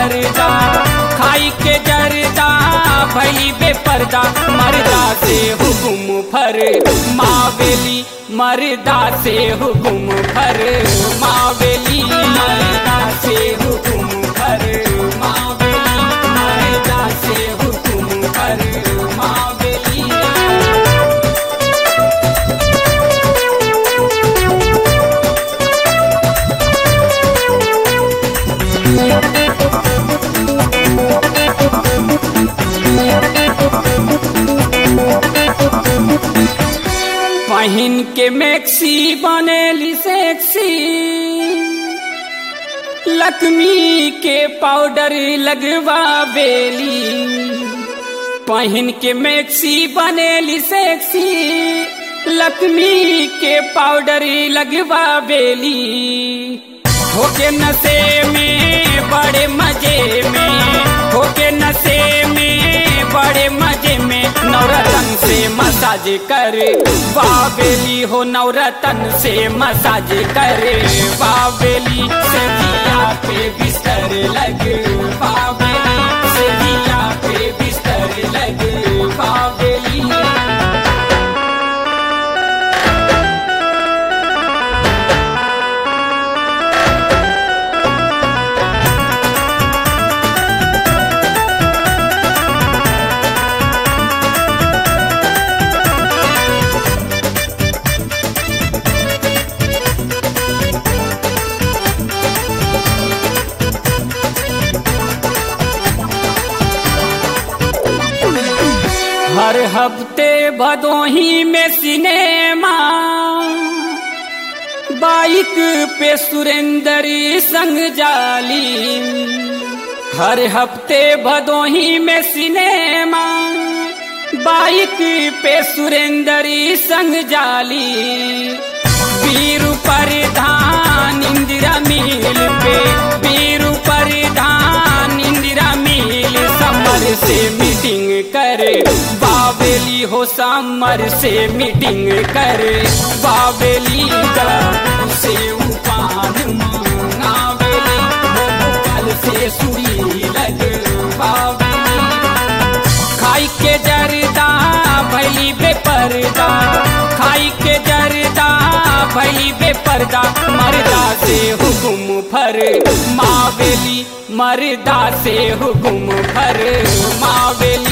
पर्दा खाई के जरदा भई बेपर्दा मर्दा से हुकुम फर मावेली मर्दा से हुकुम फर मावेली मर्दा से हुकुम फर मावेली मर्दा से हुकुम फर मावेली। पहिन के मैक्सी बनेली सेक्सी लक्ष्मी के पाउडर लगवा बेली। पहिन के मैक्सी बनेली सेक्सी लक्ष्मी के पाउडर लगवा बेली। होके नशे में बड़े मजे में होके नशे में बड़े मजे में नवरत्न से मसाज करे बाबेली हो नवरत्न से मसाज करे बाबेली से दिया पे बिस्तर लगे बाबेली से दिया पे बिस्तर लगे बाबेली। हर हफ्ते भदोही में सिनेमा बाइक पे सुरेंद्री संग जाली। हर हफ्ते भदोही में सिनेमा बाइक पे सुरेंद्री संग जाली। वीरू परिधान इंदिरा मिल पे वीरू परिधान इंदिरा मिल समर से मीटिंग करे बाबेली हो समर से मीटिंग करे बाबेली से उपान मांगावेली कल से सुई लगे बाबेली। खाई के जरदा भई बेपर्दा खाई के जरदा भई बेपर्दा मर्दा से हुकुम फर मावेली मर्दा से हुकुम फर मावेली।